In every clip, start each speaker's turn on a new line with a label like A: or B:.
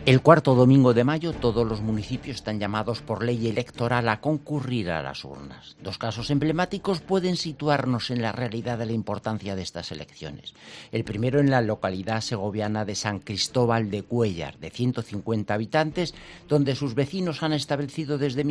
A: El cuarto domingo de mayo, todos los municipios están llamados por ley electoral a concurrir a las urnas. Dos casos emblemáticos pueden situarnos en la realidad de la importancia de estas elecciones. El primero en la localidad segoviana de San Cristóbal de Cuéllar, de 150 habitantes, donde sus vecinos han establecido desde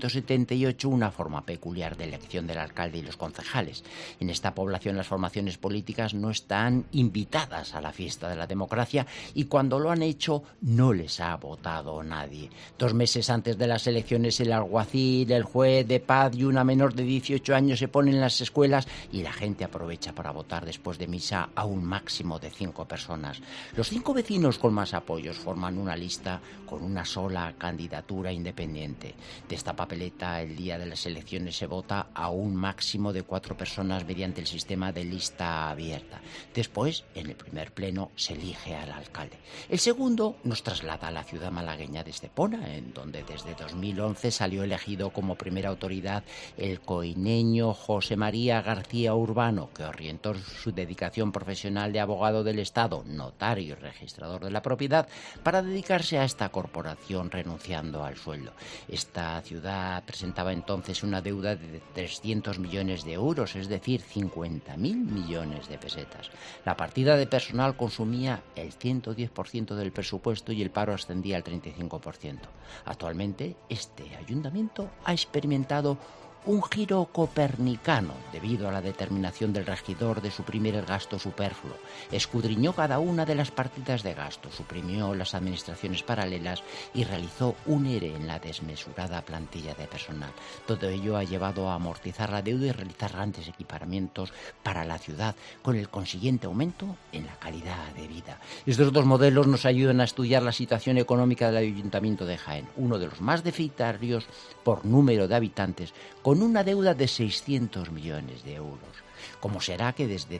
A: 1978 una forma peculiar de elección del alcalde y los concejales. En esta población las formaciones políticas no están invitadas a la fiesta de la democracia y cuando lo han hecho no les ha votado nadie. 2 meses antes de las elecciones el alguacil, el juez de paz y una menor de 18 años se ponen en las escuelas y la gente aprovecha para votar después de misa a un máximo de 5 personas. Los 5 vecinos con más apoyos forman una lista con una sola candidatura independiente. De esta papeleta el día de las elecciones se vota a un máximo de 4 personas mediante el sistema de lista abierta. Después, en el primer pleno, se elige al alcalde. El segundo nos traslada a la ciudad malagueña de Estepona, en donde desde 2011 salió elegido como primera autoridad el coineño José María García Urbano, que orientó su dedicación profesional de abogado del Estado, notario y registrador de la propiedad, para dedicarse a esta corporación renunciando al sueldo. Esta ciudad presentaba entonces una deuda de 300 millones de euros, es decir, 50.000 millones de pesetas. La partida de personal consumía el 110% del presupuesto y el paro ascendía al 35%. Actualmente, este ayuntamiento ha experimentado un giro copernicano debido a la determinación del regidor de suprimir el gasto superfluo. Escudriñó cada una de las partidas de gasto, suprimió las administraciones paralelas y realizó un ERE en la desmesurada plantilla de personal. Todo ello ha llevado a amortizar la deuda y realizar grandes equipamientos para la ciudad, con el consiguiente aumento en la calidad de vida. Estos dos modelos nos ayudan a estudiar la situación económica del Ayuntamiento de Jaén, uno de los más deficitarios por número de habitantes, con una deuda de 600 millones de euros. ¿Cómo será que desde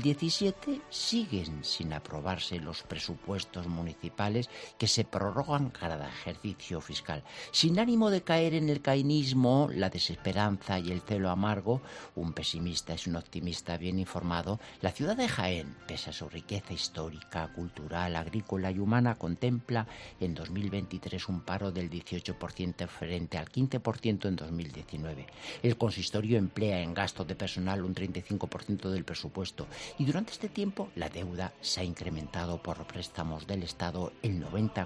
A: 2017 siguen sin aprobarse los presupuestos municipales que se prorrogan cada ejercicio fiscal? Sin ánimo de caer en el caínismo, la desesperanza y el celo amargo, un pesimista es un optimista bien informado, la ciudad de Jaén, pese a su riqueza histórica, cultural, agrícola y humana, contempla en 2023 un paro del 18% frente al 15% en 2019. El consistorio emplea en gasto de personal un 35% del presupuesto y durante este tiempo la deuda se ha incrementado por préstamos del Estado en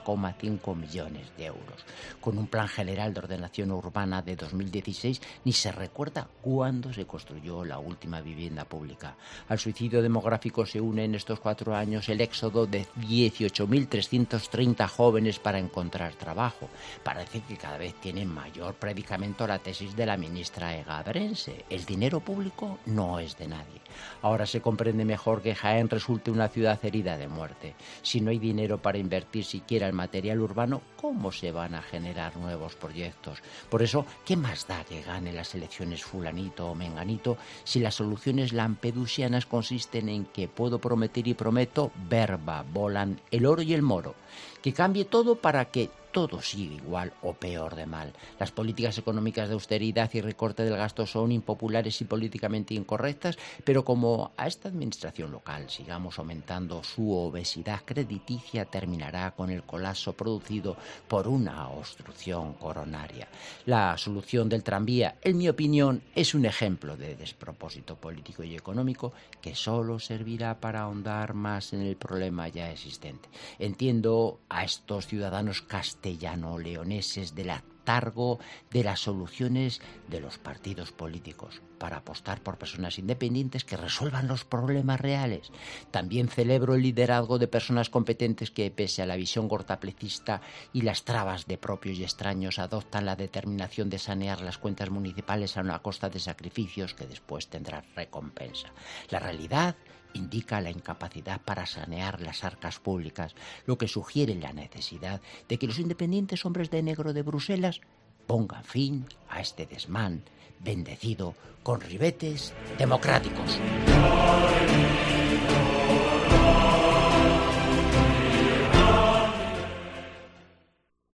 A: 90,5 millones de euros. Con un plan general de ordenación urbana de 2016 ni se recuerda cuándo se construyó la última vivienda pública. Al suicidio demográfico se une en estos 4 años el éxodo de 18.330 jóvenes para encontrar trabajo. Parece que cada vez tiene mayor predicamento la tesis de la ministra Egabrense: el dinero público no es de nadie. Ahora se comprende mejor que Jaén resulte una ciudad herida de muerte. Si no hay dinero para invertir siquiera en material urbano, ¿cómo se van a generar nuevos proyectos? Por eso, ¿qué más da que gane las elecciones fulanito o menganito si las soluciones lampedusianas consisten en que puedo prometer y prometo, verba, volan el oro y el moro? Que cambie todo para que todo sigue igual o peor de mal. Las políticas económicas de austeridad y recorte del gasto son impopulares y políticamente incorrectas, pero como a esta administración local sigamos aumentando su obesidad crediticia, terminará con el colapso producido por una obstrucción coronaria. La solución del tranvía, en mi opinión, es un ejemplo de despropósito político y económico que solo servirá para ahondar más en el problema ya existente. Entiendo a estos ciudadanos castellano-leoneses del letargo de las soluciones de los partidos políticos para apostar por personas independientes que resuelvan los problemas reales. También celebro el liderazgo de personas competentes que, pese a la visión cortaplecista y las trabas de propios y extraños, adoptan la determinación de sanear las cuentas municipales a una costa de sacrificios que después tendrán recompensa. La realidad indica la incapacidad para sanear las arcas públicas, lo que sugiere la necesidad de que los independientes hombres de negro de Bruselas pongan fin a este desmán bendecido con ribetes democráticos.